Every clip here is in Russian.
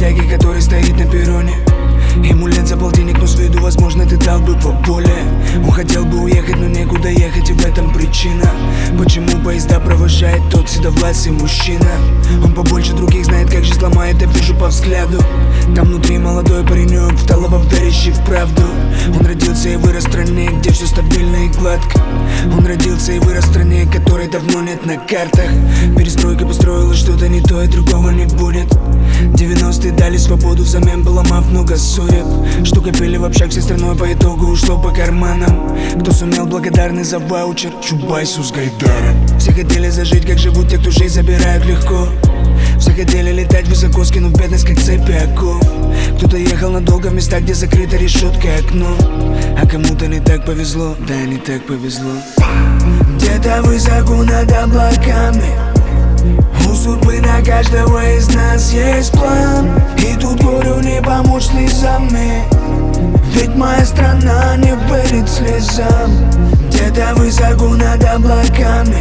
бродяги, который стоит на перроне. Ему лет за полтинник, но с виду, возможно, ты дал бы поболее. Он хотел бы уехать, но некуда ехать, и в этом причина, почему поезда провожает тот седовласый мужчина. Он побольше других знает, как жизнь ломает, я вижу по взгляду. Там внутри молодой паренек, вталово верящий в правду. Он родился и вырос в стране, где все стабильно и гладко. Он родился и вырос в стране, которой давно нет на картах. Перестройка построила что-то не то, и другого не будет. 90-е дали свободу, взамен поломав много судеб. Что копили в общак всей страной, по итогу ушло по карманам. Кто сумел, благодарный за ваучер, Чубайсу с Гайдаром. Все хотели зажить, как живут те, кто жизнь забирают легко. Все хотели летать высоко, скинув бедность, как цепи оков. Кто-то ехал надолго в места, где закрыто решеткой окно. А кому-то не так повезло, да не так повезло. Где-то высоко над облаками у судьбы на каждого из нас есть план. И тут горю не помочь слезами, ведь моя страна не верит слезам. Где-то высоко над облаками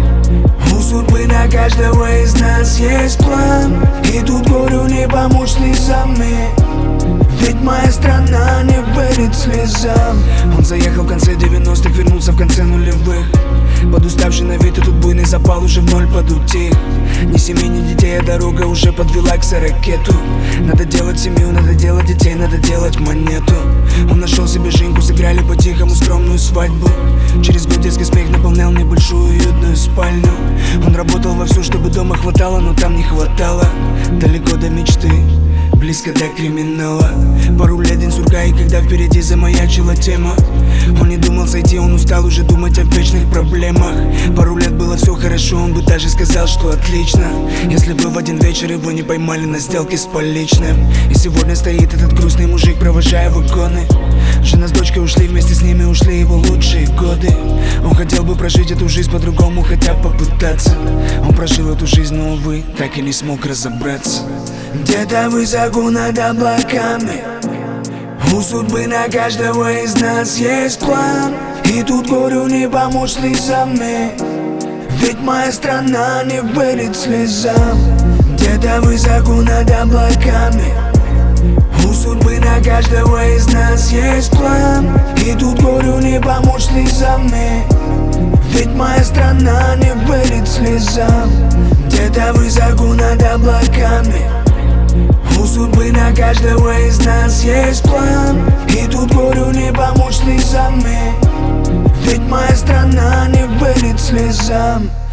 у судьбы на каждого из нас есть план. И тут горю не помочь слезами, ведь моя страна не верит слезам. Он заехал в конце 90-х, вернулся в конце нулевых. Подуставший на вид, и тут буйный запал уже в ноль подутих. Ни семьи, ни детей, а дорога уже подвела к сорокету. Надо делать семью, надо делать детей, надо делать монету. Он нашел себе жинку, сыграли по-тихому скромную свадьбу. Через год детский смех наполнял небольшую уютную спальню. Он работал вовсю, чтобы дома хватало, но там не хватало. Далеко до мечты, близко до криминала. Пару лет день сурка, и когда впереди замаячила тема, он не думал сойти, он устал уже думать о вечных проблемах. Пару лет было все хорошо, он бы даже сказал, что отлично, если бы в один вечер его не поймали на сделке с поличным. И сегодня стоит этот грустный мужик, провожая вагоны. Жена с дочкой ушли, вместе с ними ушли его лучшие годы. Он хотел бы прожить эту жизнь по-другому, хотя попытаться. Он прожил эту жизнь, но, увы, так и не смог разобраться. Где-то высоко над облаками у судьбы на каждого из нас есть план. И тут горю не помочь слезами, ведь моя страна не верит слезам. Где-то высоко над облаками у судьбы на каждого из нас есть план. И тут горю не помочь слезами, ведь моя страна не верит слезам. Где-то высоко над облаками у судьбы на каждого из нас есть план. И тут горю не помочь слезами, ведь моя страна не верит слезам.